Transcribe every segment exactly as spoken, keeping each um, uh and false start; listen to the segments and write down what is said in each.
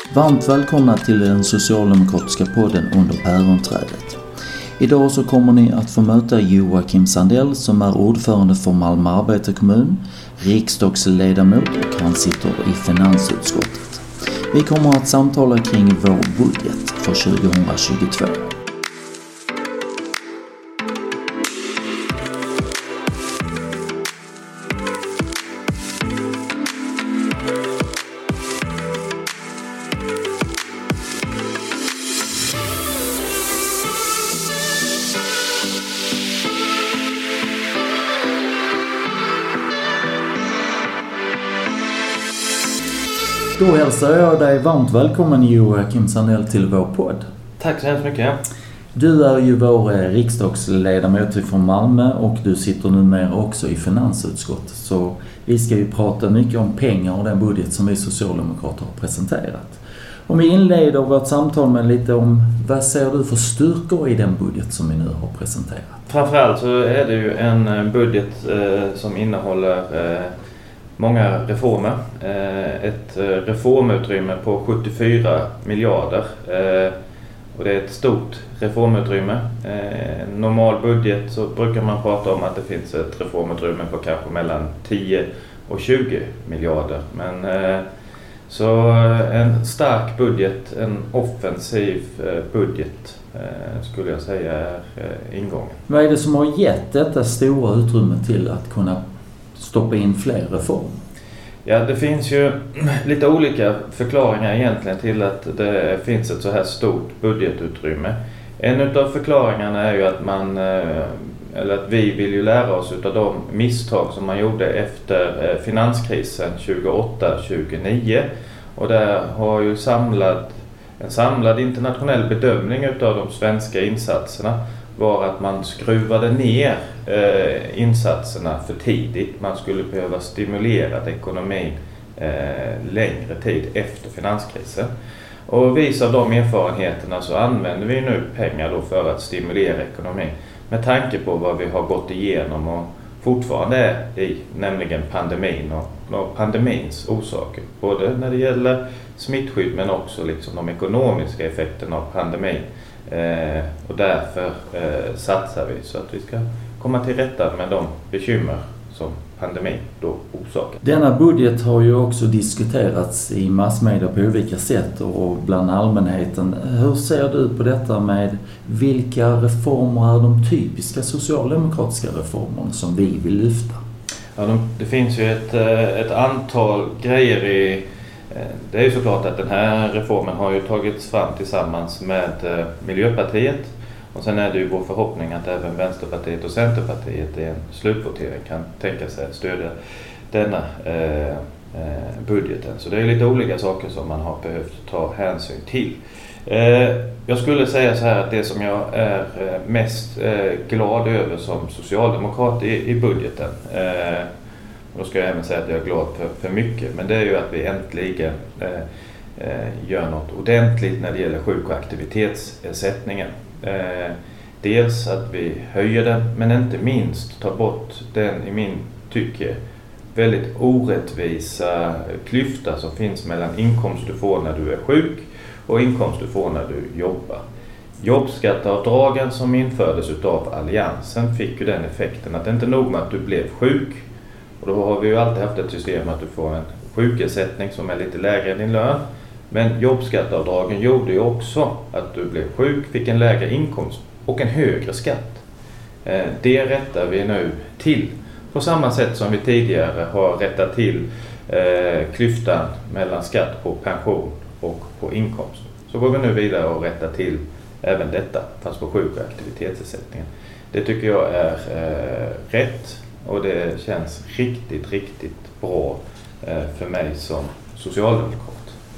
Varmt välkomna till den socialdemokratiska podden Under päronträdet. Idag så kommer ni att få möta Joakim Sandell som är ordförande för Malmö Arbetarkommun, riksdagsledamot och han sitter i finansutskottet. Vi kommer att samtala kring vår budget för tjugohundratjugotvå. Då hälsar jag dig varmt välkommen Joakim Sandell till vår podd. Tack så hemskt mycket. Du är ju vår riksdagsledamot från Malmö och du sitter numera också i finansutskottet. Så vi ska ju prata mycket om pengar och den budget som vi socialdemokrater har presenterat. Om vi inleder vårt samtal med lite om vad ser du för styrkor i den budget som vi nu har presenterat? Framförallt så är det ju en budget eh, som innehåller eh, många reformer. Eh, ett reformutrymme på sjuttiofyra miljarder. Eh, och det är ett stort reformutrymme. Eh, normal budget så brukar man prata om att det finns ett reformutrymme på kanske mellan tio och tjugo miljarder. Men eh, så en stark budget, en offensiv eh, budget eh, skulle jag säga är eh, ingången. Vad är det som har gett detta stora utrymme till att kunna stoppa in fler reformer? Ja, det finns ju lite olika förklaringar egentligen till att det finns ett så här stort budgetutrymme. En av förklaringarna är ju att man, eller att vi vill ju lära oss av de misstag som man gjorde efter finanskrisen tjugoåtta tjugonio. Och där har ju samlad, en samlad internationell bedömning av de svenska insatserna var att man skruvade ner eh, insatserna för tidigt. Man skulle behöva stimulera ekonomin eh, längre tid efter finanskrisen. Och vis av de erfarenheterna så använder vi nu pengar då för att stimulera ekonomin. Med tanke på vad vi har gått igenom och fortfarande är i, nämligen pandemin och, och pandemins orsaker. Både när det gäller smittskydd men också liksom de ekonomiska effekterna av pandemin. Eh, och därför eh, satsar vi så att vi ska komma till rätta med de bekymmer som pandemin då orsakar. Denna budget har ju också diskuterats i massmedia på olika sätt och bland allmänheten. Hur ser du på detta med vilka reformer är de typiska socialdemokratiska reformerna som vi vill lyfta? Ja, de, det finns ju ett, ett antal grejer i. Det är ju såklart att den här reformen har ju tagits fram tillsammans med Miljöpartiet och sen är det ju vår förhoppning att även Vänsterpartiet och Centerpartiet i en slutvotering kan tänka sig att stödja denna eh, budgeten. Så det är lite olika saker som man har behövt ta hänsyn till. Eh, jag skulle säga så här att det som jag är mest eh, glad över som socialdemokrat i, i budgeten eh, och då ska jag även säga att jag är glad för, för mycket. Men det är ju att vi äntligen eh, eh, gör något ordentligt när det gäller sjuk- och aktivitetsersättningen. Eh, dels att vi höjer den, men inte minst tar bort den i min tycke väldigt orättvisa klyfta som finns mellan inkomst du får när du är sjuk och inkomst du får när du jobbar. Jobbskatteavdragen som infördes utav Alliansen fick ju den effekten att det inte nog med att du blev sjuk. Och då har vi ju alltid haft ett system att du får en sjukersättning som är lite lägre än din lön. Men jobbskatteavdragen gjorde ju också att du blev sjuk, fick en lägre inkomst och en högre skatt. Det rättar vi nu till. På samma sätt som vi tidigare har rättat till klyftan mellan skatt på pension och på inkomst. Så går vi nu vidare och rättar till även detta, fast på sjuk- och aktivitetsersättningen. Det tycker jag är rätt. Och det känns riktigt, riktigt bra för mig som socialdemokrat.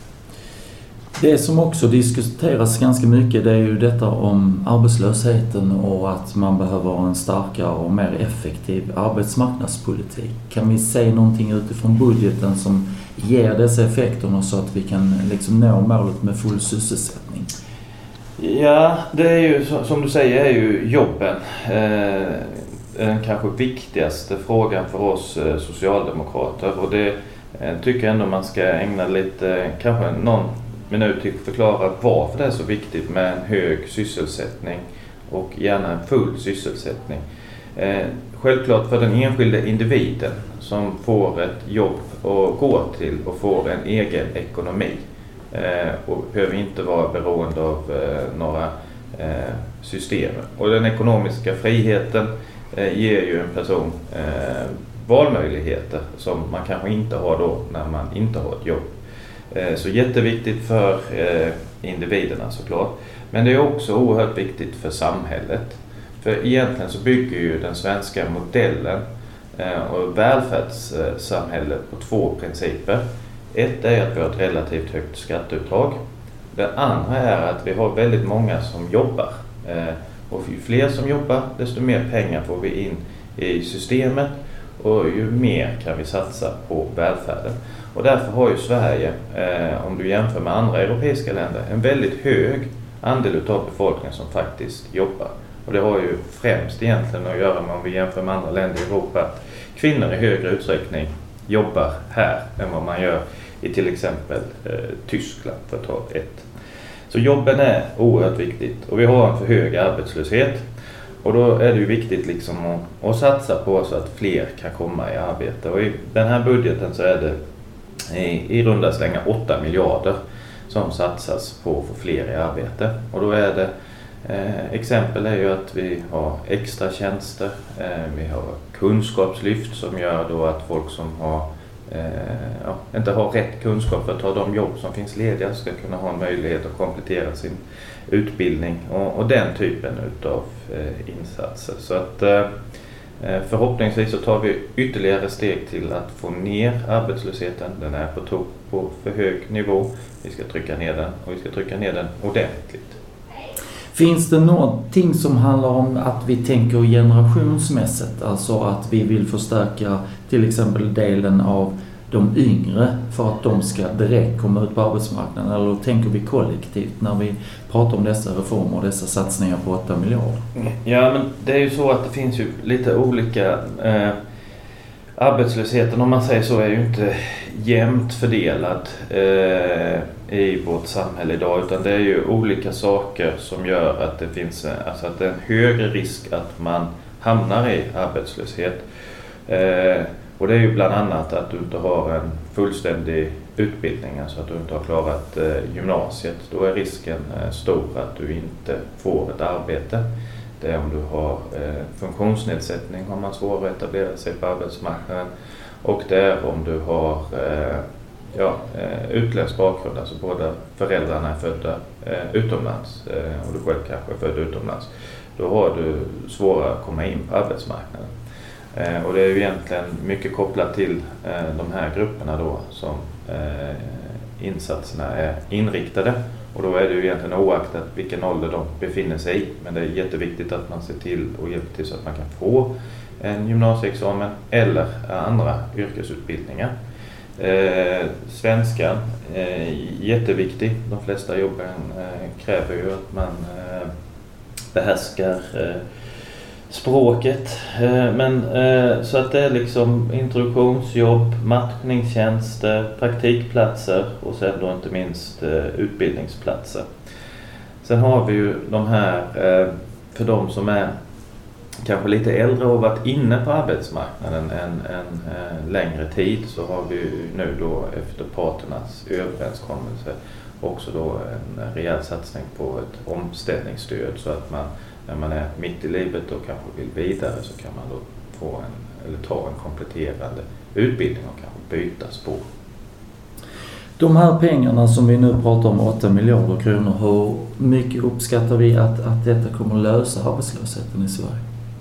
Det som också diskuteras ganska mycket det är ju detta om arbetslösheten och att man behöver en starkare och mer effektiv arbetsmarknadspolitik. Kan vi se någonting utifrån budgeten som ger dessa effekterna så att vi kan liksom nå målet med full sysselsättning? Ja, det är ju som du säger är ju jobben. Eh, den kanske viktigaste frågan för oss socialdemokrater och det tycker jag ändå man ska ägna lite, kanske någon minut till att förklara varför det är så viktigt med en hög sysselsättning och gärna en full sysselsättning. Eh, självklart för den enskilde individen som får ett jobb att gå till och får en egen ekonomi eh, och behöver inte vara beroende av eh, några eh, system. Och den ekonomiska friheten eh, ger ju en person eh, valmöjligheter som man kanske inte har då när man inte har ett jobb. Eh, så jätteviktigt för eh, individerna såklart. Men det är också oerhört viktigt för samhället. För egentligen så bygger ju den svenska modellen och välfärdssamhället på två principer. Ett är att vi har ett relativt högt skatteuttag. Det andra är att vi har väldigt många som jobbar. Och ju fler som jobbar, desto mer pengar får vi in i systemet och ju mer kan vi satsa på välfärden. Och därför har ju Sverige, om du jämför med andra europeiska länder, en väldigt hög andel av befolkningen som faktiskt jobbar. Och det har ju främst egentligen att göra med, om vi jämför med andra länder i Europa, att kvinnor i högre utsträckning jobbar här än vad man gör i till exempel eh, Tyskland, för att ta ett. Så jobben är oerhört viktigt och vi har en för hög arbetslöshet. Och då är det ju viktigt liksom att, att satsa på så att fler kan komma i arbete. Och i den här budgeten så är det i, i runda slänga åtta miljarder som satsas på att få fler i arbete. Och då är det Eh, exempel är ju att vi har extra tjänster, eh, vi har kunskapslyft som gör då att folk som har, eh, ja, inte har rätt kunskap för att ta de jobb som finns lediga ska kunna ha en möjlighet att komplettera sin utbildning och, och den typen utav eh, insatser. Så att eh, förhoppningsvis så tar vi ytterligare steg till att få ner arbetslösheten. Den är på topp på för hög nivå. Vi ska trycka ner den och vi ska trycka ner den ordentligt. Finns det någonting som handlar om att vi tänker generationsmässigt, alltså att vi vill förstärka till exempel delen av de yngre för att de ska direkt komma ut på arbetsmarknaden, eller tänker vi kollektivt när vi pratar om dessa reformer och dessa satsningar på åtta miljarder? Ja, men det är ju så att det finns ju lite olika eh, arbetslösheten, om man säger så, är ju inte jämnt fördelad eh, i vårt samhälle idag, utan det är ju olika saker som gör att det finns alltså att det är en högre risk att man hamnar i arbetslöshet. Eh, och det är ju bland annat att du inte har en fullständig utbildning, alltså att du inte har klarat eh, gymnasiet. Då är risken eh, stor att du inte får ett arbete. Det är om du har eh, funktionsnedsättning, har man svårare att etablera sig på arbetsmarknaden. Och det är om du har eh, ja, eh, utländsk bakgrund, alltså båda föräldrarna är födda eh, utomlands eh, och du själv kanske är född utomlands. Då har du svårare att komma in på arbetsmarknaden. Eh, och det är ju egentligen mycket kopplat till eh, de här grupperna då som eh, insatserna är inriktade. Och då är det ju egentligen oaktat vilken ålder de befinner sig i. Men det är jätteviktigt att man ser till och hjälper till så att man kan få en gymnasieexamen eller andra yrkesutbildningar. Eh, svenskan är eh, jätteviktig. De flesta jobben eh, kräver ju att man eh, behärskar eh, språket. Eh, men eh, så att det är liksom introduktionsjobb, matchningstjänster, praktikplatser och sen då inte minst eh, utbildningsplatser. Sen har vi ju de här eh, för de som är kanske lite äldre och varit inne på arbetsmarknaden en, en, en längre tid, så har vi nu då efter parternas överenskommelse också då en rejäl satsning på ett omställningsstöd, så att man när man är mitt i livet och kanske vill vidare så kan man då få en, eller ta en kompletterande utbildning och kanske byta spår. De här pengarna som vi nu pratar om, åtta miljarder kronor, hur mycket uppskattar vi att, att detta kommer att lösa arbetslösheten i Sverige?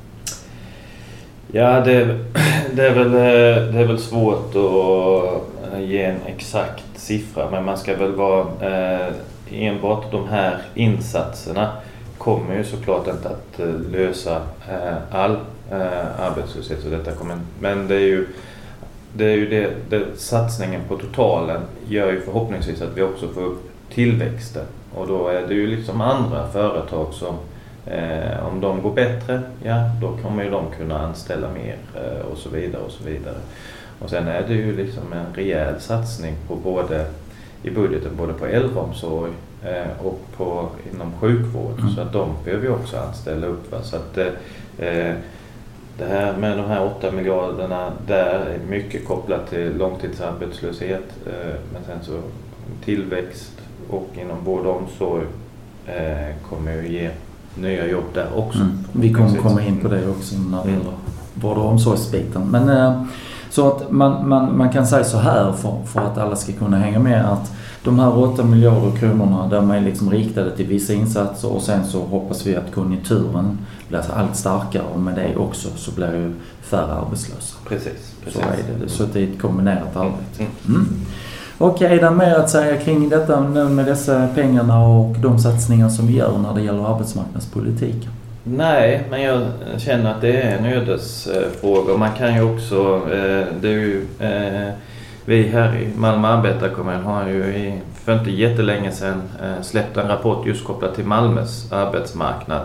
Ja, det, det, är väl, det är väl svårt att ge en exakt siffra, men man ska väl vara eh, enbart de här insatserna kommer ju såklart inte att lösa eh, all eh, arbetslöshet, så detta kommer, men det är ju det är ju det, det satsningen på totalen gör ju förhoppningsvis att vi också får upp tillväxten, och då är det ju liksom andra företag som eh, om de går bättre, ja då kommer ju de kunna anställa mer eh, och så vidare och så vidare. Och sen är det ju liksom en rejäl satsning på både i budgeten både på äldreomsorg eh, och på, inom sjukvård. Mm. Så att de behöver ju också anställa upp. Va? Så att eh, det här med de här åtta miljarderna där är mycket kopplat till långtidsarbetslöshet. Eh, men sen så tillväxt och inom vård och omsorg eh, kommer ju ge nya jobb där också. Mm. Vi kommer komma in på det också när det gäller vård och omsorgsbiten. Men eh, så att man, man, man kan säga så här för, för att alla ska kunna hänga med att de här åtta miljarder kronorna de är liksom riktade till vissa insatser och sen så hoppas vi att konjunkturen blir allt starkare och med det också så blir ju färre arbetslösa. Precis. precis. Så är det. Så det är ett kombinerat arbete. Mm. Okej, är det mer att säga kring detta nu med dessa pengarna och de satsningar som vi gör när det gäller arbetsmarknadspolitik? Nej, men jag känner att det är en ödesfråga. Man kan ju också, eh, det är ju, eh, vi här i Malmö arbetarkommun har ju i, för inte jättelänge sedan eh, släppt en rapport just kopplat till Malmös arbetsmarknad.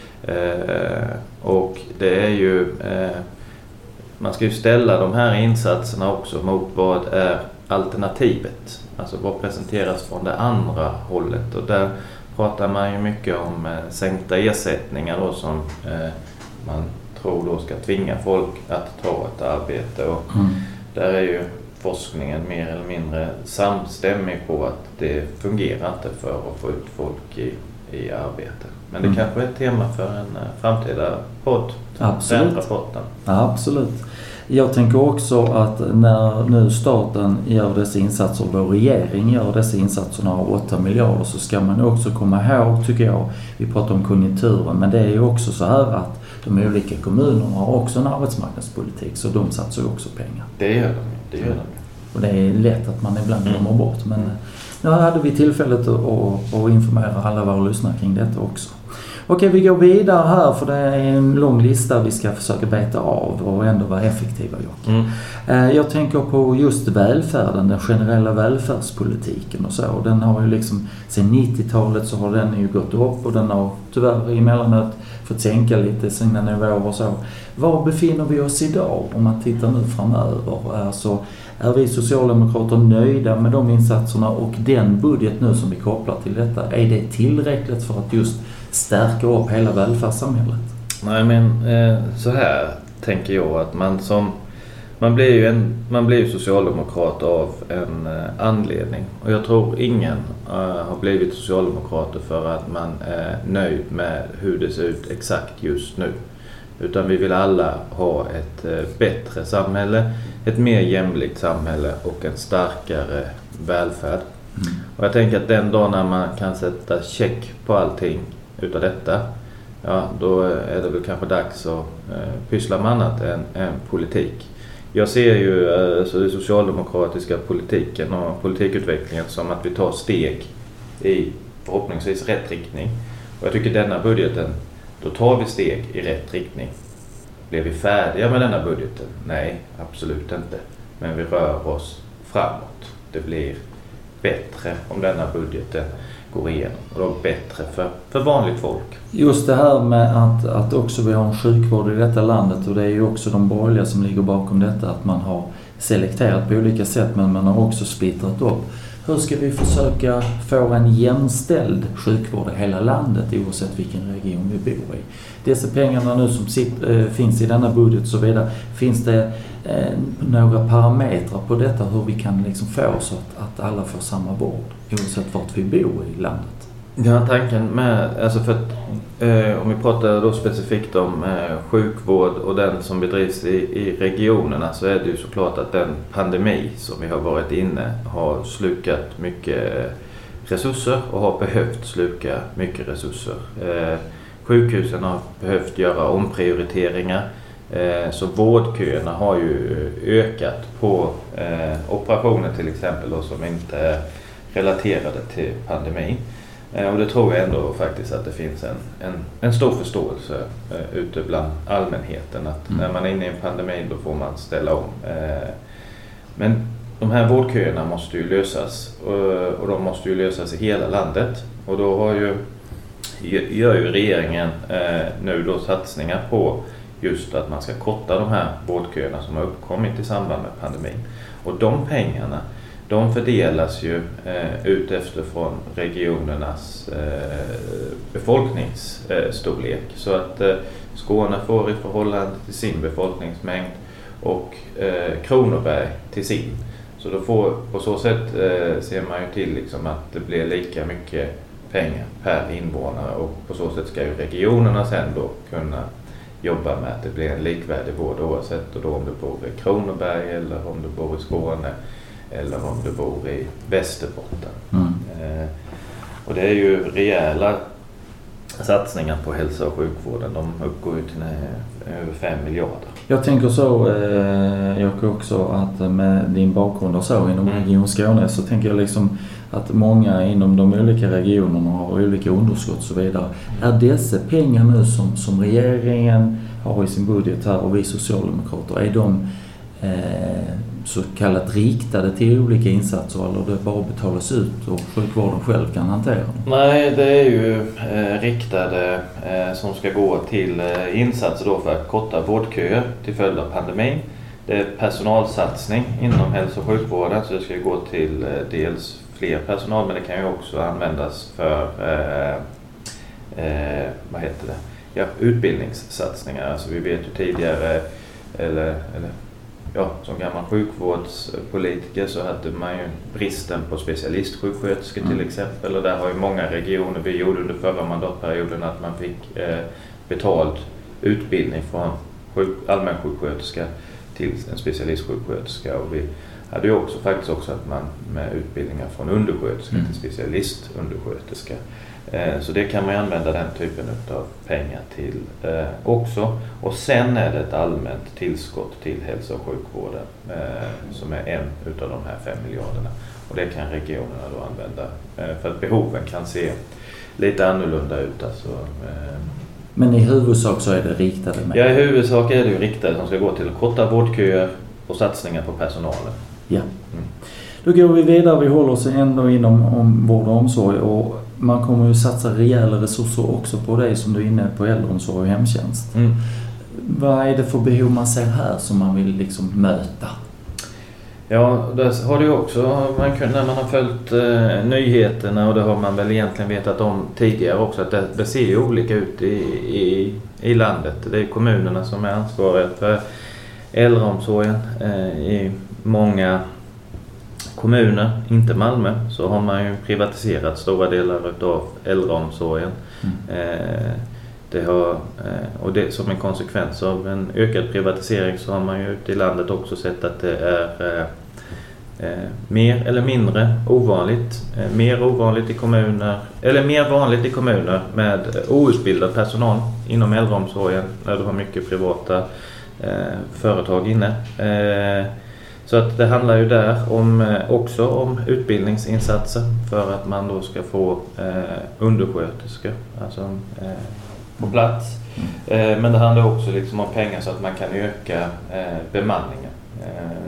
Eh, och det är ju, eh, man ska ju ställa de här insatserna också mot vad är alternativet. Alltså vad presenteras från det andra hållet. Och där pratar man ju mycket om eh, sänkta ersättningar då, som eh, man tror då ska tvinga folk att ta ett arbete. Och mm. där är ju forskningen mer eller mindre samstämmig på att det fungerar inte för att få ut folk i, i arbete. Men det mm. kanske är ett tema för en uh, framtida podd. Absolut. Den rapporten. Ja, absolut. Jag tänker också att när nu staten gör dessa insatser, vår regering gör dessa insatserna av åtta miljarder, så ska man också komma ihåg, tycker jag, vi pratar om konjunkturen, men det är ju också så här att de olika kommunerna har också en arbetsmarknadspolitik, så de satsar ju också pengar. Det gör de, det gör de. Och det är lätt att man ibland glömmer bort, men nu hade vi tillfället att, att informera alla våra lyssnare kring detta också. Okej, vi går vidare här för det är en lång lista vi ska försöka beta av och ändå vara effektiva, Jocke. Mm. Jag tänker på just välfärden, den generella välfärdspolitiken och så. Den har ju liksom, sen nittiotalet så har den ju gått upp och den har tyvärr emellanåt fått sänka lite sina nivåer och så. Var befinner vi oss idag om man tittar nu framöver? Alltså, är vi socialdemokrater nöjda med de insatserna och den budget nu som vi kopplar till detta? Är det tillräckligt för att just stärka upp hela välfärdssamhället? Nej, men eh, så här tänker jag att man som man blir ju en man blir ju socialdemokrat av en eh, anledning, och jag tror ingen eh, har blivit socialdemokrater för att man är nöjd med hur det ser ut exakt just nu, utan vi vill alla ha ett eh, bättre samhälle, ett mer jämlikt samhälle och en starkare välfärd. Mm. Och jag tänker att den dag när man kan sätta check på allting utav detta, ja, då är det väl kanske dags att eh, pyssla med annat än, än politik. Jag ser ju eh, alltså den socialdemokratiska politiken och politikutvecklingen som att vi tar steg i förhoppningsvis rätt riktning. Och jag tycker denna budgeten, då tar vi steg i rätt riktning. Blir vi färdiga med denna budgeten? Nej, absolut inte. Men vi rör oss framåt. Det blir bättre om denna budgeten går igenom, och då bättre för, för vanligt folk. Just det här med att, att också vi har en sjukvård i detta landet, och det är ju också de borgerliga som ligger bakom detta, att man har selekterat på olika sätt, men man har också splittrat upp. Hur ska vi försöka få en jämställd sjukvård i hela landet oavsett vilken region vi bor i? Dessa pengarna nu som sitt, äh, finns i denna budget så vidare, finns det äh, några parametrar på detta hur vi kan liksom få så att, att alla får samma vård oavsett vart vi bor i landet? Ja, tanken med, alltså för att, eh, om vi pratar då specifikt om eh, sjukvård och den som bedrivs i, i regionerna, så är det ju såklart att den pandemi som vi har varit inne har slukat mycket resurser och har behövt sluka mycket resurser. Eh, sjukhusen har behövt göra omprioriteringar, eh, så vårdköerna har ju ökat på eh, operationer till exempel då, som inte är relaterade till pandemin. Och det tror jag ändå faktiskt att det finns en, en, en stor förståelse eh, ute bland allmänheten att mm. när man är inne i en pandemi då får man ställa om. Eh, men de här vårdköerna måste ju lösas, och, och de måste ju lösas i hela landet. Och då har ju, gör ju regeringen eh, nu då satsningar på just att man ska korta de här vårdköerna som har uppkommit i samband med pandemin. Och de pengarna, de fördelas ju eh, ut efter från regionernas eh, befolkningsstorlek. Eh, så att eh, Skåne får i förhållande till sin befolkningsmängd och eh, Kronoberg till sin. Så då får, på så sätt eh, ser man ju till liksom att det blir lika mycket pengar per invånare, och på så sätt ska ju regionerna sen då kunna jobba med att det blir en likvärdig vård oavsett då om du bor i Kronoberg eller om du bor i Skåne eller om du bor i Västerbotten. Mm. Eh, och det är ju rejäla satsningar på hälso- och sjukvården. De uppgår ju till eh, över fem miljarder. Jag tänker så, eh, Jocke, också att med din bakgrund och så inom mm. Region Skåne, så tänker jag liksom att många inom de olika regionerna har olika underskott och så vidare. Mm. Är dessa pengar nu som, som regeringen har i sin budget här och vi socialdemokrater, är de eh, så kallat riktade till olika insatser, eller det bara betalas ut och sjukvården själv kan hantera dem? Nej, det är ju eh, riktade eh, som ska gå till eh, insatser då för att korta vårdköer till följd av pandemin. Det är personalsatsning inom hälso- och sjukvården, så det ska gå till eh, dels fler personal, men det kan ju också användas för eh, eh, vad heter det? Ja, utbildningssatsningar. Alltså vi vet ju tidigare, eller, eller ja, som gammal sjukvårdspolitiker så hade man ju bristen på specialistsjuksköterskor till mm. exempel, och där har ju många regioner, vi gjorde under förra mandatperioden att man fick eh, betald utbildning från sjuk, allmänsjuksköterska till en specialistsjuksköterska, och vi hade ju också faktiskt också att man med utbildningar från undersköterska mm. till specialistundersköterska. Eh, så det kan man ju använda den typen av pengar till eh, också. Och sen är det ett allmänt tillskott till hälso- och sjukvården eh, som är en utav de här fem miljarderna. Och det kan regionerna då använda eh, för att behoven kan se lite annorlunda ut. Alltså, eh. Men i huvudsak så är det riktade med? Ja, i huvudsak är det ju riktade som ska gå till korta vårdköer och satsningar på personalen. Ja. Mm. Då går vi vidare, vi håller oss ändå inom om vård och omsorg, och man kommer ju satsa rejäla resurser också på det som du är inne på, äldreomsorg och hemtjänst. Mm. Vad är det för behov man ser här som man vill liksom möta? Ja, det har det ju också, man kan, när man har följt eh, nyheterna, och det har man väl egentligen vetat om tidigare också, att det, det ser ju olika ut i, i, i landet. Det är kommunerna som är ansvariga för äldreomsorgen. Eh, I många kommuner, inte Malmö, så har man ju privatiserat stora delar av äldreomsorgen. Mm. Eh, det har, eh, och det, som en konsekvens av en ökad privatisering så har man ju ute i landet också sett att det är eh, eh, mer eller mindre ovanligt, eh, mer ovanligt i kommuner, eller mer vanligt i kommuner med outbildad personal inom äldreomsorgen, när du har mycket privata eh, företag inne. Eh, Så att det handlar ju där om, också om utbildningsinsatser för att man då ska få eh, undersköterskor alltså, eh, på plats. Mm. Eh, men det handlar också liksom om pengar så att man kan öka eh, bemanningen. Eh,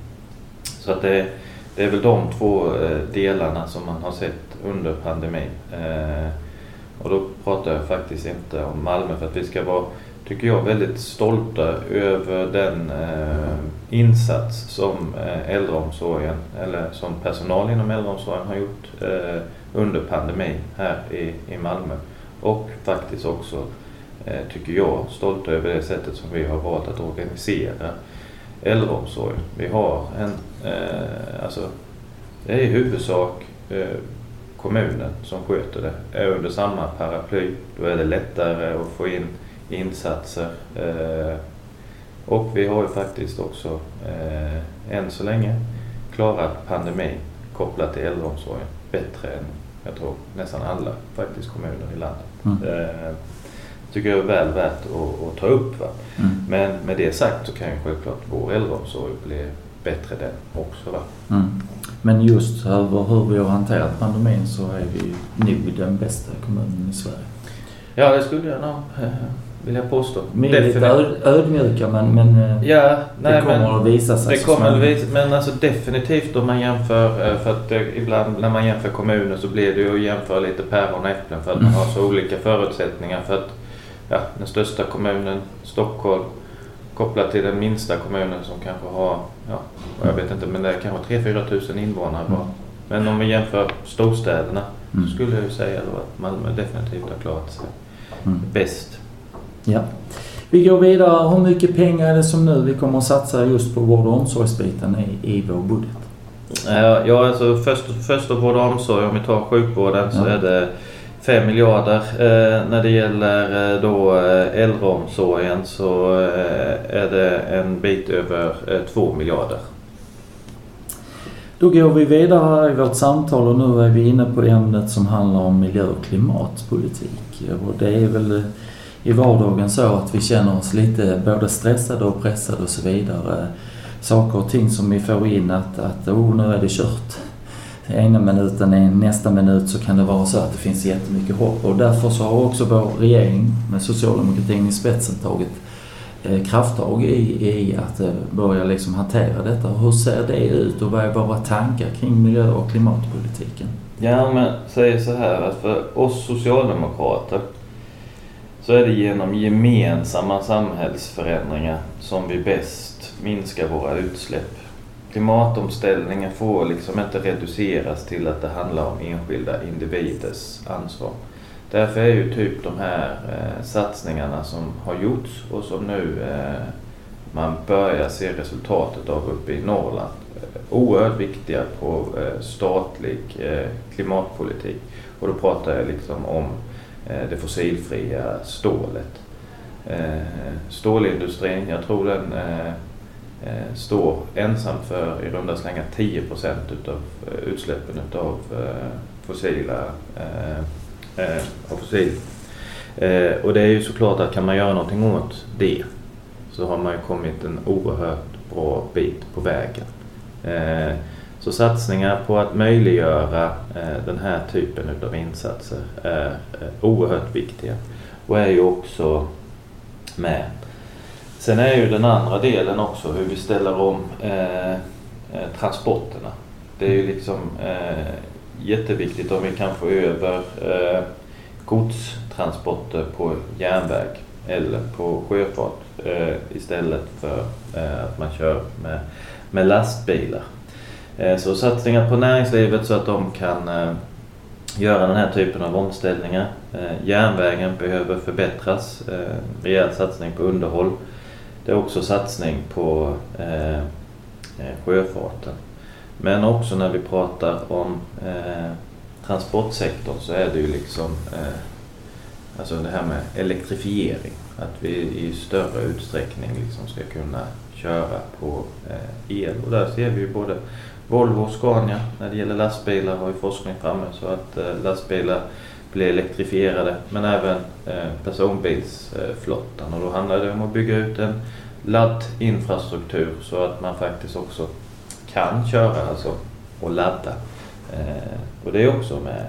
så att det, det är väl de två eh, delarna som man har sett under pandemin. Eh, och då pratar jag faktiskt inte om Malmö, för att vi ska vara, tycker jag, väldigt stolta över den eh, insats som eh, äldreomsorgen, eller som personal inom äldreomsorgen har gjort eh, under pandemin här i, i Malmö. Och faktiskt också, eh, tycker jag, stolta över det sättet som vi har valt att organisera äldreomsorg. Vi har en, eh, alltså det är i huvudsak eh, kommunen som sköter det. Är under samma paraply, då är det lättare att få in insatser. Eh, och vi har ju faktiskt också eh, än så länge klarat pandemin kopplat till äldreomsorgen bättre än, jag tror, nästan alla faktiskt kommuner i landet. Mm. Eh, tycker jag är väl värt att, att ta upp. Va? Mm. Men med det sagt så kan ju självklart vår äldreomsorg bli bättre den också. Va? Mm. Men just över hur vi har hanterat pandemin så är vi nog den bästa kommunen i Sverige. Ja, det skulle jag nog vill jag påstå. Mer lite öd, ödmjuka, men, men ja, nej, det kommer men, att visa sig. Det kommer att visa, men alltså definitivt om man jämför, för att ibland när man jämför kommuner så blir det ju att jämföra lite päron och äpplen för att mm. man har så olika förutsättningar. För att ja, den största kommunen, Stockholm, kopplat till den minsta kommunen som kanske har, ja, jag vet inte, men det är kanske tre till fyra tusen invånare bara. Mm. Men om vi jämför storstäderna mm. så skulle jag ju säga då att Malmö definitivt har klarat sig mm. bäst. Ja. Vi går vidare. Hur mycket pengar är det som nu vi kommer att satsa just på vård- och omsorgsbiten i, i vår budget? Ja, alltså först, först och vård och omsorg, om vi tar sjukvården ja. så är det fem miljarder. Eh, när det gäller eh, då eh, äldreomsorgen så eh, är det en bit över eh, två miljarder. Då går vi vidare i vårt samtal och nu är vi inne på ämnet som handlar om miljö- och klimatpolitik. Och det är väl i vardagen så att vi känner oss lite både stressade och pressade och så vidare. Saker och ting som vi får in att, att oh, nu är det kört. Ena minuten är nästa minut så kan det vara så att det finns jättemycket hopp. Och därför så har också vår regering med socialdemokratin i spetsen tagit eh, krafttag i, i att eh, börja liksom hantera detta. Hur ser det ut och vad är våra tankar kring miljö- och klimatpolitiken? Ja, men säger så här att för oss socialdemokrater så är det genom gemensamma samhällsförändringar som vi bäst minskar våra utsläpp. Klimatomställningen får liksom inte reduceras till att det handlar om enskilda individers ansvar. Därför är ju typ de här eh, satsningarna som har gjorts och som nu eh, man börjar se resultatet av uppe i Norrland eh, oerhört viktiga på eh, statlig eh, klimatpolitik. Och då pratar jag liksom om eh, det fossilfria stålet. Eh, stålindustrin, jag tror den eh, står ensam för i runda slängar tio procent utav utsläppen utav fossila äh, av fossil. Äh, och det är ju såklart att kan man göra någonting åt det så har man ju kommit en oerhört bra bit på vägen. Äh, så satsningar på att möjliggöra äh, den här typen utav insatser är äh, oerhört viktiga och är ju också med. Sen är ju den andra delen också hur vi ställer om eh, transporterna. Det är ju liksom eh, jätteviktigt om vi kan få över eh, godstransporter på järnväg eller på sjöfart eh, istället för eh, att man kör med, med lastbilar. Eh, så satsningar på näringslivet så att de kan eh, göra den här typen av omställningar. Eh, järnvägen behöver förbättras. Eh, rejäl satsning på underhåll. Det är också satsning på eh, sjöfarten. Men också när vi pratar om eh, transportsektorn så är det ju liksom eh, alltså det här med elektrifiering. Att vi i större utsträckning liksom ska kunna köra på eh, el. Och där ser vi ju både Volvo och Scania när det gäller lastbilar har ju forskning framme så att eh, lastbilar blir elektrifierade, men även eh, personbilsflottan. Och då handlar det om att bygga ut en laddinfrastruktur så att man faktiskt också kan köra alltså, och ladda. Eh, och det är också med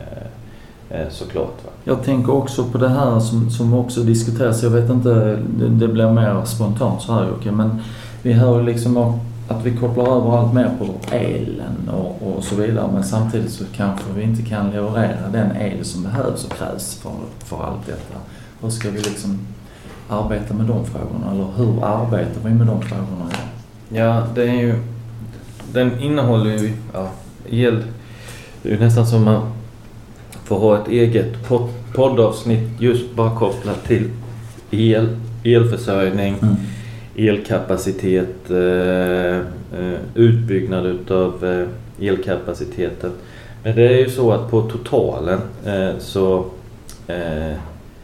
eh, såklart. Va? Jag tänker också på det här som, som också diskuteras. Jag vet inte, det, det blir mer spontant så här, okay, men vi hör liksom att vi kopplar över allt mer på elen och, och så vidare. Men samtidigt så kanske vi inte kan leverera den el som behövs och krävs för, för allt detta. Hur ska vi liksom arbeta med de frågorna? Eller hur arbetar vi med de frågorna? Ja, det är ju... Den innehåller ju... Ja, el. Det är ju nästan som man får ha ett eget pod, poddavsnitt just bara kopplat till el, elförsörjning. Mm. Elkapacitet, eh, utbyggnad utav eh, elkapaciteten. Men det är ju så att på totalen eh, så, eh,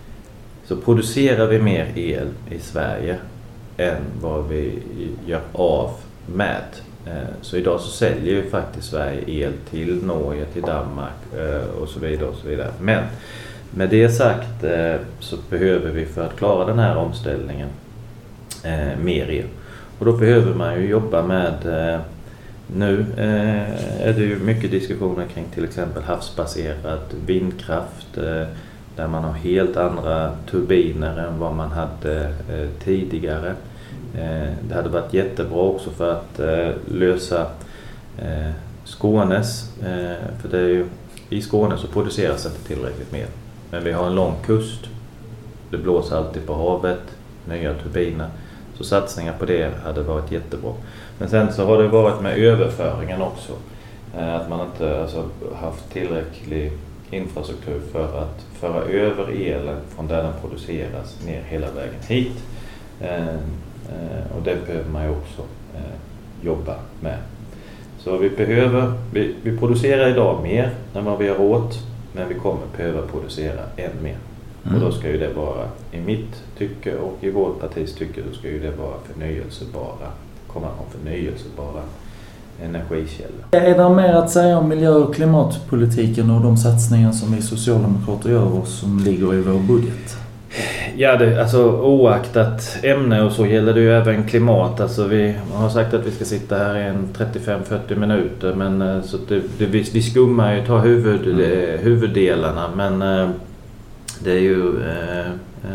så producerar vi mer el i Sverige än vad vi gör av med. Eh, så idag så säljer ju faktiskt Sverige el till Norge, till Danmark eh, och så vidare och så vidare. Men med det sagt eh, så behöver vi för att klara den här omställningen Eh, mer el. Och då behöver man ju jobba med eh, nu eh, är det ju mycket diskussioner kring till exempel havsbaserad vindkraft eh, där man har helt andra turbiner än vad man hade eh, tidigare. Eh, det hade varit jättebra också för att eh, lösa eh, Skånes eh, för det är ju, i Skåne så produceras inte tillräckligt mer. Men vi har en lång kust. Det blåser alltid på havet, nya turbiner. Så Så satsningar på det hade varit jättebra. Men sen så har det varit med överföringen också. Att man inte alltså, haft tillräcklig infrastruktur för att föra över elen från där den produceras ner hela vägen hit. Eh, eh, och det behöver man ju också eh, jobba med. Så vi behöver, vi, vi producerar idag mer än vad vi har råd, men vi kommer behöva producera än mer. Mm. Och då ska ju det vara, i mitt tycke och i vårt partis tycke, då ska ju det vara förnyelsebara, komma från förnyelsebara energikällor. Är det mer att säga om miljö- och klimatpolitiken och de satsningar som vi socialdemokrater gör och som ligger i vår budget? Ja, det, alltså oaktat ämne och så gäller det ju även klimat. Alltså vi har sagt att vi ska sitta här i en trettiofem till fyrtio minuter, men så det, det, vi, vi skummar ju, tar huvud, mm. det, huvuddelarna, men det är ju eh,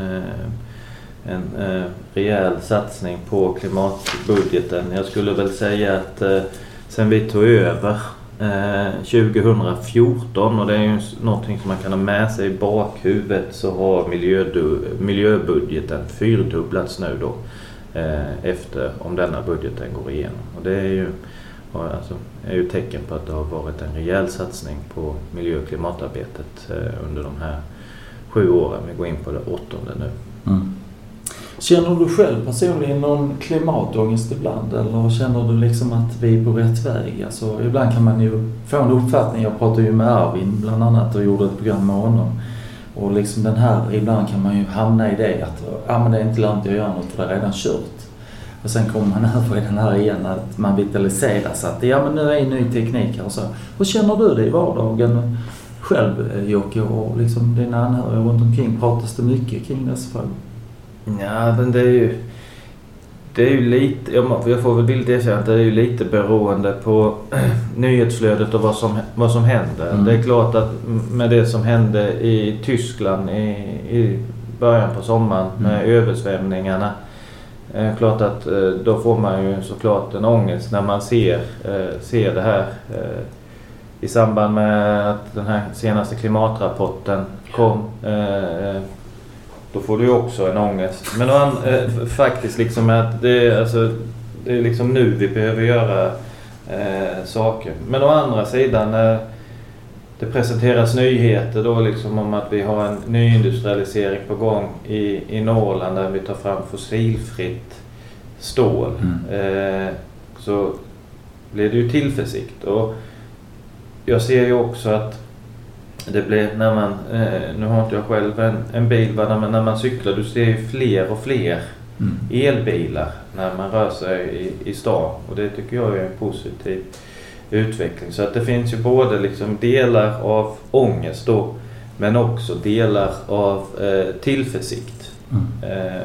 en eh, rejäl satsning på klimatbudgeten. Jag skulle väl säga att eh, sen vi tog över eh, tjugo fjorton, och det är ju någonting som man kan ha med sig i bakhuvudet, så har miljö, miljöbudgeten fyrdubblats nu då eh, efter om denna budgeten går igenom. Och det är ju, alltså, är ju tecken på att det har varit en rejäl satsning på miljö- och klimatarbetet eh, under de här sju åren. Vi går in på det åttonde nu. Mm. Känner du själv personligen någon klimatångest ibland, eller känner du liksom att vi är på rätt väg? Alltså, ibland kan man ju få en uppfattning, jag pratade ju med Arvin bland annat och gjorde ett program med honom, och liksom den här, ibland kan man ju hamna i det att ah, men det är inte lönt att göra något för det är redan kört. Och sen kommer man över i den här igen att man vitaliseras att ja men nu är ny teknik och så. Hur känner du det i vardagen själv, Jocke, och liksom dina anhöriga runt omkring? Pratas det mycket kring dessa frågor? Ja, men det är ju det är ju lite, jag får väl bilda erkänna att det är ju lite beroende på nyhetsflödet och vad som, vad som händer. Mm. Det är klart att med det som hände i Tyskland i, i början på sommaren med mm. översvämningarna, är klart att då får man ju såklart en ångest när man ser, ser det här i samband med att den här senaste klimatrapporten kom. Då får du också en ångest. Men an, eh, faktiskt liksom att det är, alltså, det är liksom nu vi behöver göra eh, saker. Men å andra sidan när eh, det presenteras nyheter då liksom om att vi har en nyindustrialisering på gång i, i Norrland där vi tar fram fossilfritt stål. Mm. Eh, så blir det ju tillförsikt. Och jag ser ju också att det blir när man, eh, nu har inte jag själv en, en bil, men när man cyklar, du ser ju fler och fler mm. elbilar när man rör sig i, i stan. Och det tycker jag är en positiv utveckling. Så att det finns ju både liksom delar av ångest då, men också delar av eh, tillförsikt. Mm. Eh,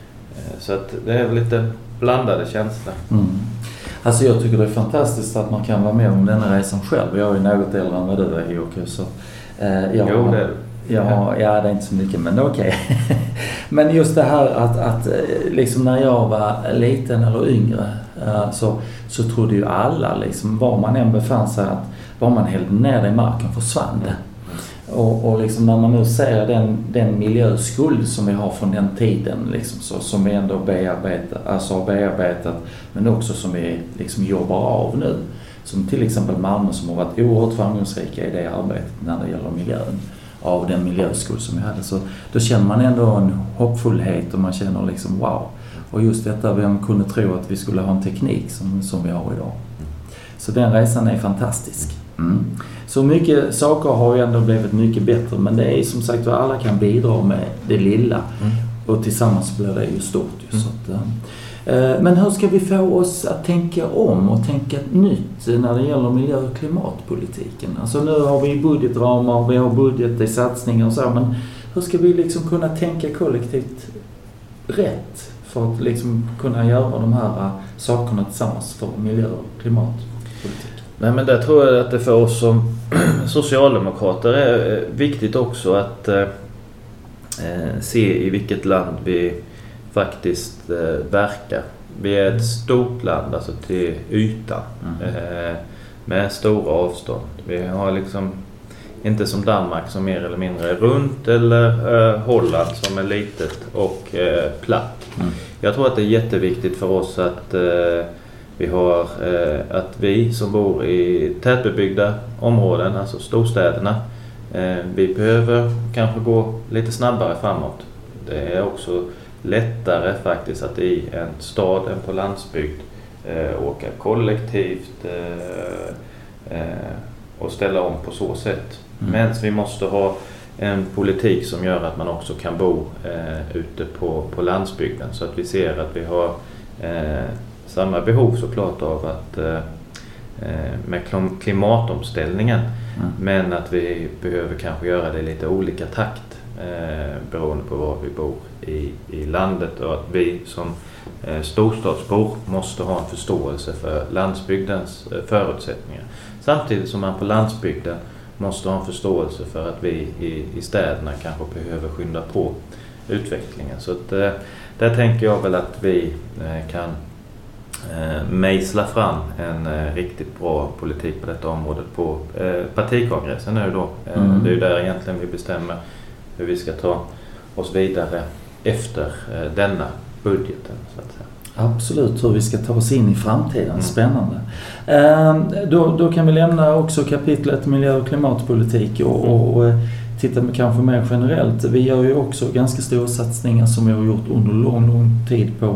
så att det är lite blandade känslor. Mm. Alltså jag tycker det är fantastiskt att man kan vara med om denna resan själv. Jag är något äldre än vad du är, Jocke, så Uh, jag, jo, det ja, ja, det är inte så mycket, men okej. Okay. Men just det här att, att liksom när jag var liten eller yngre uh, så, så trodde ju alla, liksom, var man än befann sig, att var man hällde ner i marken försvann det. Och, och liksom när man nu ser den, den miljöskuld som vi har från den tiden, liksom, så, som vi ändå bearbetar, alltså har bearbetat, men också som vi liksom jobbar av nu. Som till exempel Malmö som har varit oerhört framgångsrika i det arbetet när det gäller miljön, av den miljöskuld som vi hade. Så då känner man ändå en hoppfullhet och man känner liksom wow. Och just detta, vem kunde tro att vi skulle ha en teknik som, som vi har idag. Så den resan är fantastisk. Mm. Så mycket saker har ju ändå blivit mycket bättre, men det är som sagt att alla kan bidra med det lilla. Mm. Och tillsammans blir det ju stort. Ju, mm. så att, men hur ska vi få oss att tänka om och tänka nytt när det gäller miljö- och klimatpolitiken? Alltså nu har vi budgetramar, vi har budget i satsningar och så, men hur ska vi liksom kunna tänka kollektivt rätt för att liksom kunna göra de här sakerna tillsammans för miljö- och klimatpolitiken? Nej, men där tror jag att det för oss som socialdemokrater är viktigt också att eh, se i vilket land vi faktiskt eh, verkar. Vi är ett stort land, alltså till ytan, mm. eh, med stora avstånd. Vi har liksom inte som Danmark som mer eller mindre är runt, eller eh, Holland som är litet och eh, platt. Mm. jag tror att det är jätteviktigt för oss att eh, vi har eh, att vi som bor i tätbebyggda områden, alltså storstäderna, eh, vi behöver kanske gå lite snabbare framåt. Det är också lättare faktiskt att i en stad än på landsbygd eh, åka kollektivt eh, eh, och ställa om på så sätt. Mm. Men vi måste ha en politik som gör att man också kan bo eh, ute på, på landsbygden, så att vi ser att vi har eh, samma behov såklart av att eh, med klimatomställningen, mm. men att vi behöver kanske göra det i lite olika takt eh, beroende på var vi bor i, i landet, och att vi som eh, storstadsbor måste ha en förståelse för landsbygdens eh, förutsättningar, samtidigt som man på landsbygden måste ha en förståelse för att vi i, i städerna kanske behöver skynda på utvecklingen. Så att, eh, där tänker jag väl att vi eh, kan eh, mejsla fram en eh, riktigt bra politik på detta område på eh, partikongressen nu då. Eh, mm. Det är ju där egentligen vi bestämmer hur vi ska ta oss vidare efter eh, denna budgeten, så att säga. Absolut, hur vi ska ta oss in i framtiden. Mm. Spännande. Eh, då, då kan vi lämna också kapitlet miljö- och klimatpolitik och, mm. och, och titta med kanske mer generellt. Vi gör ju också ganska stora satsningar som vi har gjort under lång, lång tid på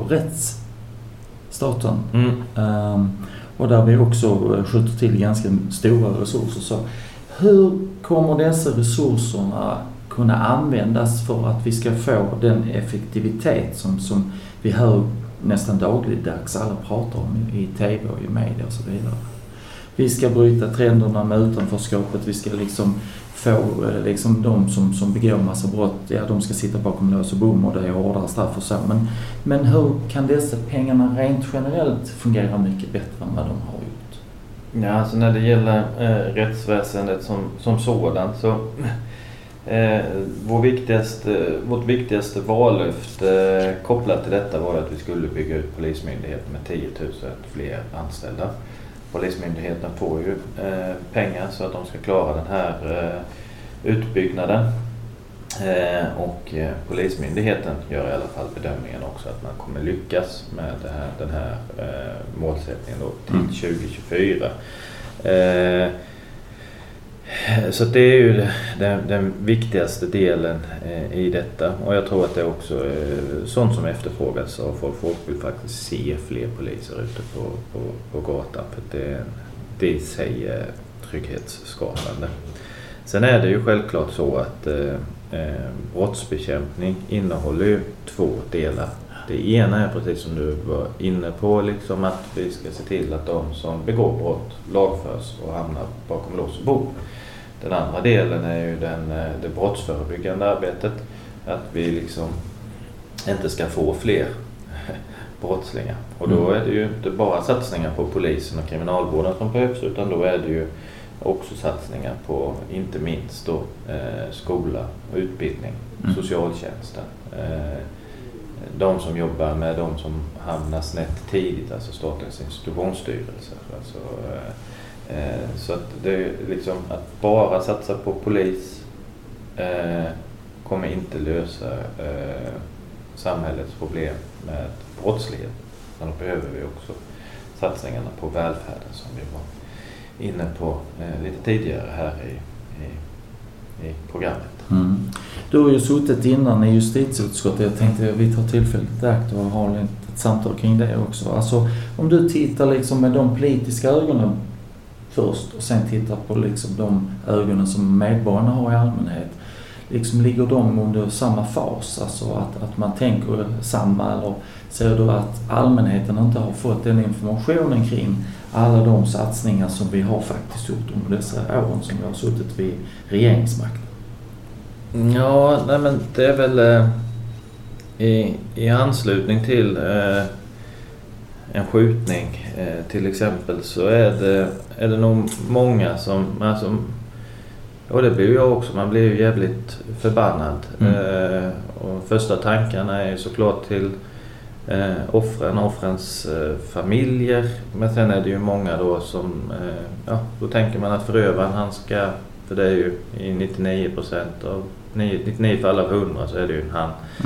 rättsstaten. Mm. Eh, och där vi också skjuter till ganska stora resurser. Så hur kommer dessa resurserna kunna användas för att vi ska få den effektivitet som, som vi hör nästan dagligdags alla pratar om i, i tv och i media och så vidare? Vi ska bryta trenderna med utanförskapet, vi ska liksom få liksom de som, som begår massa brott, ja, de ska sitta bakom lås och bom och det är hårdare straff och så. Men, men hur kan dessa pengarna rent generellt fungera mycket bättre än vad de har gjort? Ja, alltså när det gäller eh, rättsväsendet som, som sådant så Eh, vår viktigaste, vårt viktigaste vallöfte eh, kopplat till detta var att vi skulle bygga ut polismyndigheten med tio tusen fler anställda. Polismyndigheten får ju eh, pengar så att de ska klara den här eh, utbyggnaden. Eh, och eh, Polismyndigheten gör i alla fall bedömningen också att man kommer lyckas med det här, den här eh, målsättningen då till tjugo tjugofyra. Eh, Så det är ju den, den viktigaste delen eh, i detta, och jag tror att det är också eh, sånt som efterfrågas av folk. Folk vill faktiskt se fler poliser ute på, på, på gatan, för det, det i sig är trygghetsskapande. Sen är det ju självklart så att eh, brottsbekämpning innehåller ju två delar. Det ena är precis som du var inne på, liksom att vi ska se till att de som begår brott lagförs och hamnar bakom lås och bom. Den andra delen är ju den, det brottsförebyggande arbetet, att vi liksom inte ska få fler brottslingar. Och då är det ju inte bara satsningar på polisen och kriminalvården som behövs, utan då är det ju också satsningar på inte minst då, eh, skola och utbildning, mm. socialtjänsten. Eh, de som jobbar med de som hamnar snett tidigt, alltså Statens institutionsstyrelse. Alltså, eh, så att det är liksom att bara satsa på polis eh, kommer inte lösa eh, samhällets problem med brottslighet. Men då behöver vi också satsningarna på välfärden som vi var inne på eh, lite tidigare här i, i, i programmet. Mm. Du har ju suttit innan i justitieutskottet. Jag tänkte att vi tar tillfället i akt och har ett samtal kring det också. Alltså, om du tittar liksom med de politiska ögonen först och sen tittar på liksom de ögonen som medborgarna har i allmänhet. Liksom ligger de under samma fas? Alltså att, att man tänker samma, eller ser du att allmänheten inte har fått den informationen kring alla de satsningar som vi har faktiskt gjort under dessa åren som vi har suttit vid regeringsmakten? Ja, nej men det är väl eh, i, i anslutning till eh, en skjutning eh, till exempel, så är det, är det nog många som, alltså, och det blir jag också, man blir ju jävligt förbannad. Mm. Eh, och första tankarna är ju såklart till eh, offren, offrens eh, familjer, men sen är det ju många då som, eh, ja, då tänker man att förövaren, han ska, för det är ju i nittionio procent av nittionio fall av hundra så är det ju en han. Mm.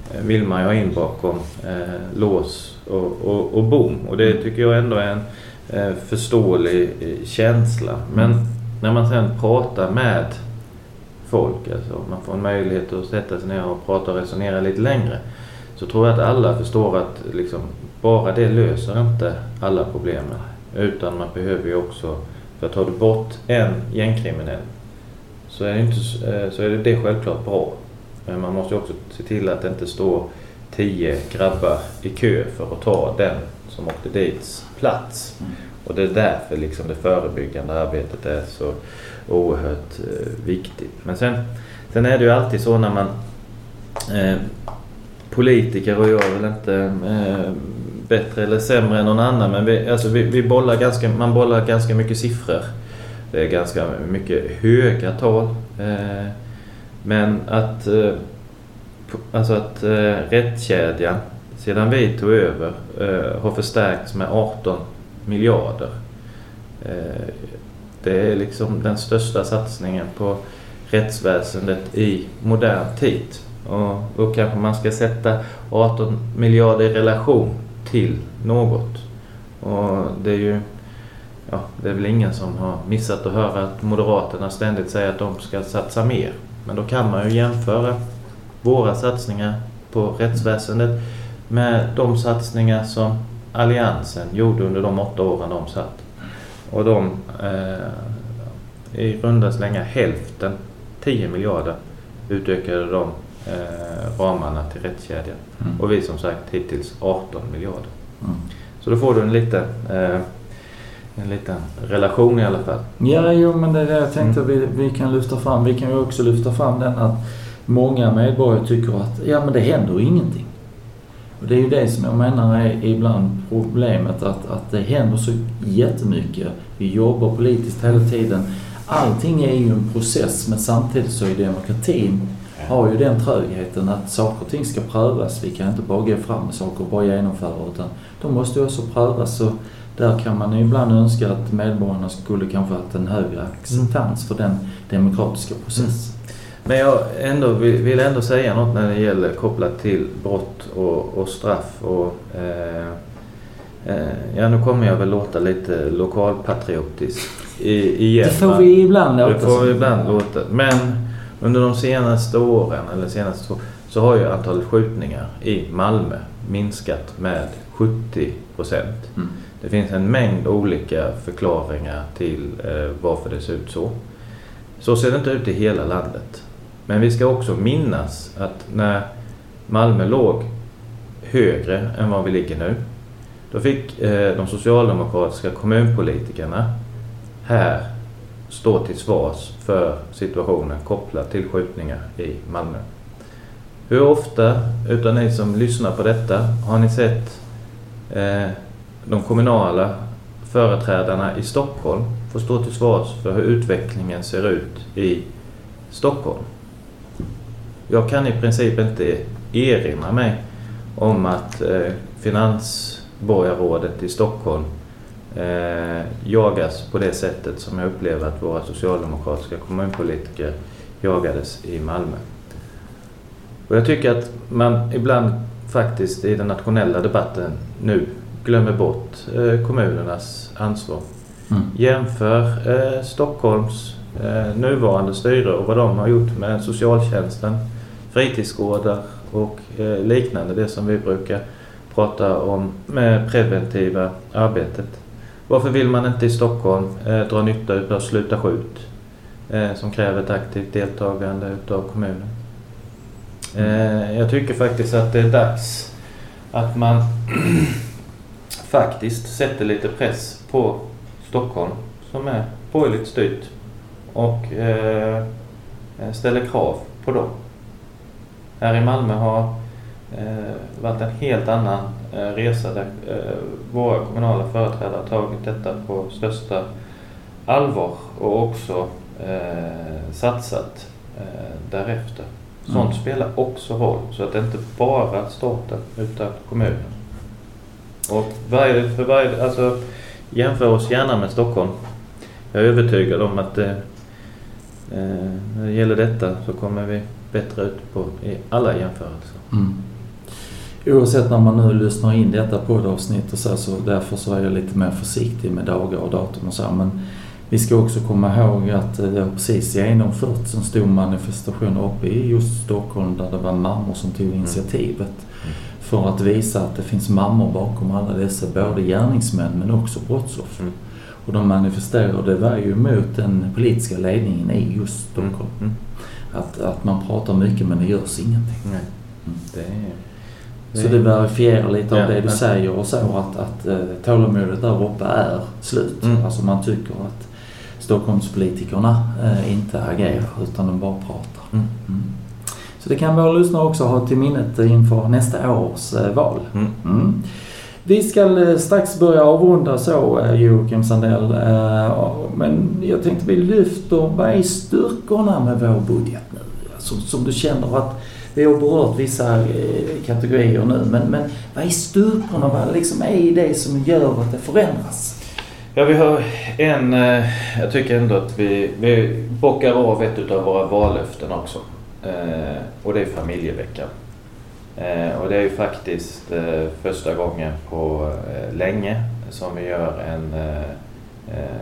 vill man ju ha in bakom eh, lås och, och, och bom. Och det tycker jag ändå är en eh, förståelig eh, känsla. Men när man sen pratar med folk, alltså man får en möjlighet att sätta sig ner och prata och resonera lite längre, så tror jag att alla förstår att liksom, bara det löser inte alla problemen. Utan man behöver ju också, för att ta bort en gängkriminell, så är det, inte, så är det, det självklart bra. Men man måste också se till att det inte står tio grabbar i kö för att ta den som åkte dit plats. Mm. Och det är därför liksom det förebyggande arbetet är så oerhört eh, viktigt. Men sen, sen är det ju alltid så när man eh, politiker, och jag är väl inte eh, bättre eller sämre än någon annan, men vi, alltså vi, vi bollar ganska, man bollar ganska mycket siffror. Det är ganska mycket höga tal. Eh, men att, eh, alltså att eh, rättskedjan sedan vi tog över eh, har förstärkts med arton miljarder. Eh, det är liksom den största satsningen på rättsväsendet i modern tid. Och då kanske man ska sätta arton miljarder i relation till något. Och det är ju, ja, det är väl ingen som har missat att höra att Moderaterna ständigt säger att de ska satsa mer. Men då kan man ju jämföra våra satsningar på rättsväsendet med de satsningar som Alliansen gjorde under de åtta åren de satt. Och de eh, i runda slängar hälften, tio miljarder, utökade de eh, ramarna till rättskedjan. Mm. Och vi som sagt hittills arton miljarder. Mm. Så då får du en liten, eh, en liten relation i alla fall. Ja, jo, men det är det jag tänkte mm. vi, vi kan lyfta fram. Vi kan ju också lyfta fram den att många medborgare tycker att ja, men det händer ingenting. Och det är ju det som jag menar är ibland problemet, att, att det händer så jättemycket. Vi jobbar politiskt hela tiden. Allting är ju en process, men samtidigt så är demokratin har ju den trögheten att saker och ting ska prövas. Vi kan inte bara gå fram med saker och bara genomföra, utan de måste ju också prövas. Så där kan man ibland önska att medborgarna skulle kanske ha en högre acceptans för den demokratiska processen. Mm. Men jag ändå vill, vill ändå säga något när det gäller kopplat till brott och, och straff. Och, eh, eh, ja, nu kommer jag väl låta lite lokalpatriotisk i, igen. Det får vi ibland låta. Det får vi ibland låta. Men under de senaste åren, eller senaste två, så har ju antalet skjutningar i Malmö minskat med sjuttio procent. Mm. Det finns en mängd olika förklaringar till eh, varför det ser ut så. Så ser det inte ut i hela landet. Men vi ska också minnas att när Malmö låg högre än vad vi ligger nu, då fick eh, de socialdemokratiska kommunpolitikerna här stå till svars för situationen kopplat till skjutningar i Malmö. Hur ofta, utan ni som lyssnar på detta, har ni sett eh, de kommunala företrädarna i Stockholm får stå till svars för hur utvecklingen ser ut i Stockholm? Jag kan i princip inte erinra mig om att eh, finansborgarrådet i Stockholm eh, jagas på det sättet som jag upplever att våra socialdemokratiska kommunpolitiker jagades i Malmö. Och jag tycker att man ibland faktiskt i den nationella debatten nu glömmer bort eh, kommunernas ansvar. Mm. Jämför eh, Stockholms eh, nuvarande styre och vad de har gjort med socialtjänsten, fritidsgårdar och eh, liknande, det som vi brukar prata om med preventiva arbetet. Varför vill man inte i Stockholm eh, dra nytta av Sluta skjut eh, som kräver ett aktivt deltagande av kommunen? Eh, jag tycker faktiskt att det är dags att man faktiskt sätter lite press på Stockholm som är borgerligt styrt och eh, ställer krav på dem. Här i Malmö har eh, varit en helt annan eh, resa där eh, våra kommunala företrädare har tagit detta på största allvar och också eh, satsat eh, därefter. Sånt mm. spelar också roll, så att det inte bara staten utan kommunen. Och varje, för varje, alltså, jämför oss gärna med Stockholm. Jag är övertygad om att eh, när det gäller detta så kommer vi bättre ut på i alla jämförelser. Mm. oavsett när man nu lyssnar in detta poddavsnitt och så, så därför så är jag lite mer försiktig med dagar och datum och så. Men vi ska också komma ihåg att det har precis genomförts en stor manifestation uppe i just Stockholm där det var mammor som tog initiativet mm. för att visa att det finns mammor bakom alla dessa, både gärningsmän men också brottsoffer. Mm. Och de manifesterade, det var ju mot den politiska ledningen i just Stockholm. Mm. Att, att man pratar mycket men det görs ingenting. Nej. Mm. Det är, det så det verifierar lite av ja, det du ja. säger och så att, att uh, tålamodet där uppe är slut. Mm. Alltså man tycker att Stockholmspolitikerna uh, inte agerar utan de bara pratar. Mm. Mm. Så det kan våra lyssnare också ha till minnet inför nästa års uh, val. Mm. Mm. Vi ska strax börja avrunda så, Joakim Sandell. Men jag tänkte vi lyfter, vad är styrkorna med vår budget nu? Alltså, som du känner att vi har berört vissa kategorier nu. Men, men vad är styrkorna? Vad liksom är det som gör att det förändras? Ja, vi har en, jag tycker ändå att vi, vi bockar av ett av våra vallöften också. Och det är familjeveckan. Eh, och det är ju faktiskt eh, första gången på eh, länge som vi gör en eh,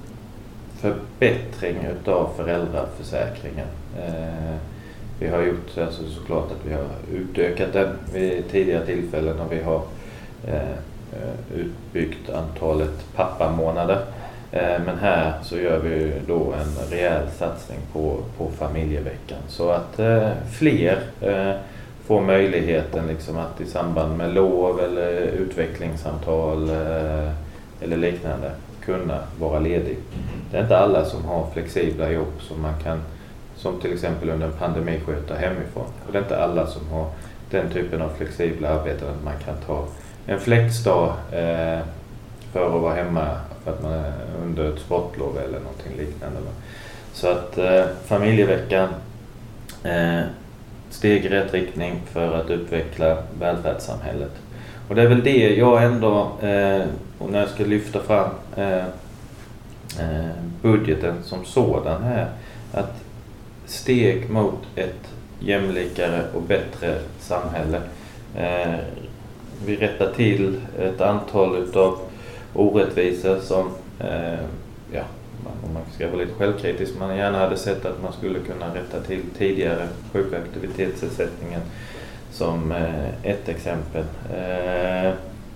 förbättring utav föräldraförsäkringen. Eh, vi har gjort alltså såklart att vi har utökat den vid tidigare tillfällen och vi har eh, utbyggt antalet pappamånader. Eh, men här så gör vi då en rejäl satsning på, på familjeveckan så att eh, fler eh, få möjligheten liksom att i samband med lov eller utvecklingssamtal eh, eller liknande kunna vara ledig. Det är inte alla som har flexibla jobb som man kan, som till exempel under en pandemi, sköta hemifrån. Och det är inte alla som har den typen av flexibla arbeten att man kan ta en flexdag eh, för att vara hemma för att man är under ett sportlov eller någonting liknande. Så att eh, familjeveckan eh, steg i rätt riktning för att utveckla välfärdssamhället. Och det är väl det jag ändå, eh, och när jag ska lyfta fram eh, eh, budgeten som sådan här, att steg mot ett jämlikare och bättre samhälle. Eh, vi rättar till ett antal utav orättvisor som eh, ja, om man ska vara lite självkritisk, man gärna hade sett att man skulle kunna rätta till tidigare sjuk- och aktivitetsersättningen som eh, ett exempel. Eh,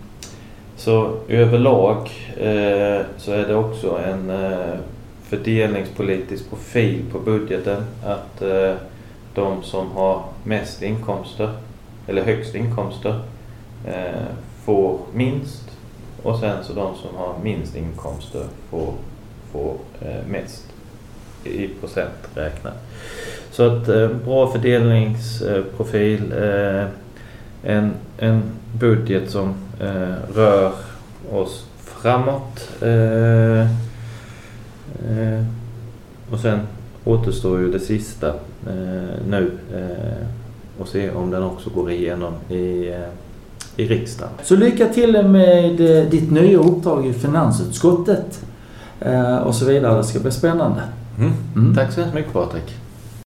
så överlag eh, så är det också en eh, fördelningspolitisk profil på budgeten att eh, de som har mest inkomster eller högst inkomster eh, får minst och sen så de som har minst inkomster får får eh, mest i procent räknat. Så att eh, bra fördelningsprofil, eh, en, en budget som eh, rör oss framåt eh, eh, och sen återstår ju det sista eh, nu eh, och se om den också går igenom i eh, i riksdagen. Så lycka till med ditt nya uppdrag i finansutskottet. Och så vidare. Det ska bli spännande. Mm. Mm. Tack så mycket, Patrik.